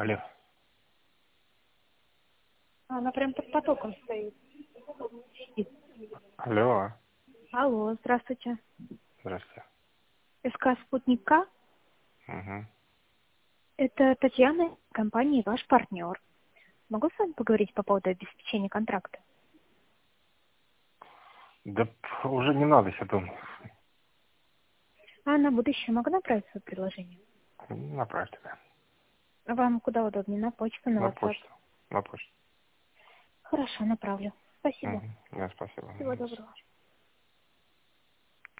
Алло. Она прям под потоком стоит. Алло. Алло, здравствуйте. Здравствуйте. СК «Спутник К». Угу. Это Татьяна, компания «Ваш партнер». Могу с вами поговорить по поводу обеспечения контракта? Да уже не надо, я думаю. А на будущее могу направить свое предложение? Направьте, да. Вам куда удобнее? На почту, на На WhatsApp? почту. На почту. Хорошо, направлю. Спасибо. Угу. Да, спасибо. Всего доброго.